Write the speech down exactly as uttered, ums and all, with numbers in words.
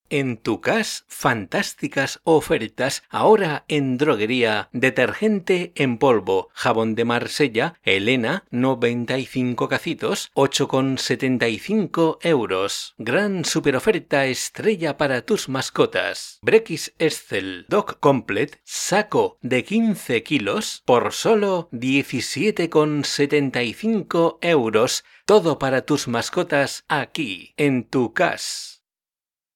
En tu cas, fantásticas ofertas ahora en droguería. Detergente en polvo, jabón de Marsella, Helena, noventa y cinco cacitos, ocho con setenta y cinco euros. Gran superoferta estrella para tus mascotas. Brequis Excel Dog Complete, saco de quince kilos por solo diecisiete con setenta y cinco euros. Todo para tus mascotas aquí, en tu cas.